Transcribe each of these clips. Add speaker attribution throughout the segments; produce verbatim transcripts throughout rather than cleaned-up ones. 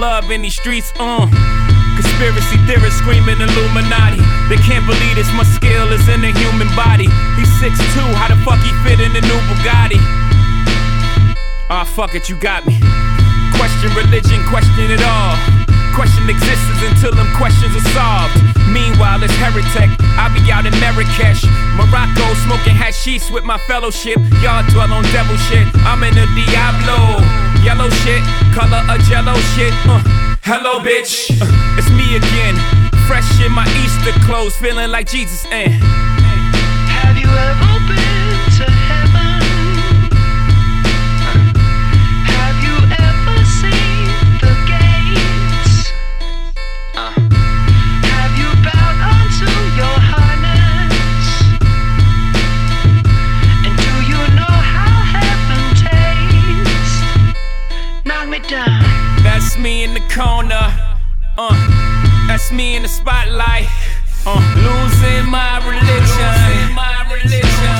Speaker 1: love in these streets, uh. Conspiracy theorists screaming Illuminati. They can't believe this much skill is in the human body. He's six two, how the fuck he fit in the new Bugatti? Ah, fuck it, you got me. Question religion, question it all. Question existence until them questions are solved. Meanwhile, it's heretic. I be out in Marrakesh, Morocco, smoking hashish with my fellowship. Y'all dwell on devil shit. I'm in the Diablo. Yellow shit, color of jello shit. Uh, hello, bitch. Uh, it's me again. Fresh in my Easter clothes, feeling like Jesus. Eh.
Speaker 2: Have you ever been to heaven? Have you ever seen the gates? Uh. Have you bowed unto your highness? And do you know how heaven tastes? Knock me down.
Speaker 1: That's me in the corner. Uh, that's me in the spotlight. Uh, losing my religion. Losing my religion.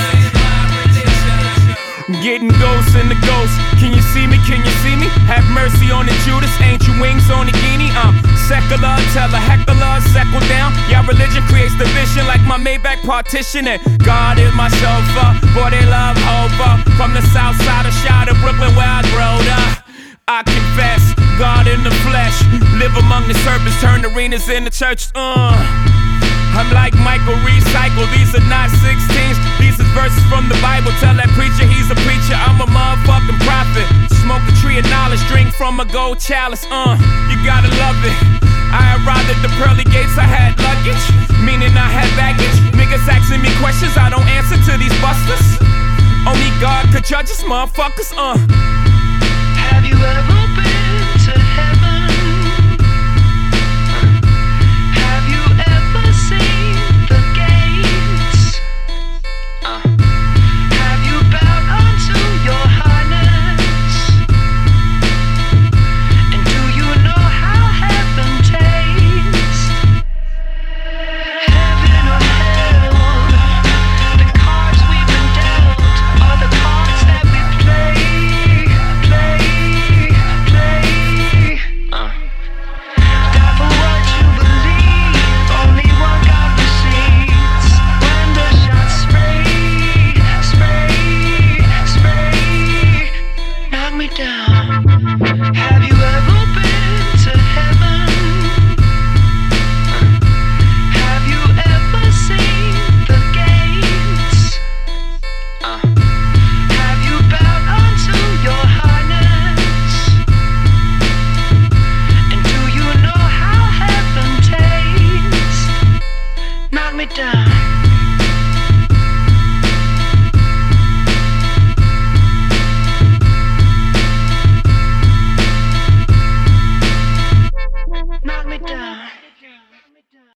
Speaker 1: Getting ghosts in the ghost. Can you see me? Can you see me? Have mercy on the Judas. Ancient wings on the guinea. I'm secular, tell a heckler, settle down. Y'all religion creates division like my Maybach partition. And God is my chauffeur. Boy, they love Hova. From the south side of Shot of Brooklyn where I growed up. I confess, God in the flesh. Live among the serpents, turn arenas into churches. Uh. I'm like Michael Recycle, these are not sixteens. These is verses from the Bible, tell that preacher he's a preacher. I'm a motherfucking prophet. Smoke a tree of knowledge, drink from a gold chalice. Uh, you gotta love it. I arrived at the pearly gates, I had luggage, meaning I had baggage. Niggas asking me questions, I don't answer to these busters. Only God could judge us, motherfuckers. Uh.
Speaker 2: Have you ever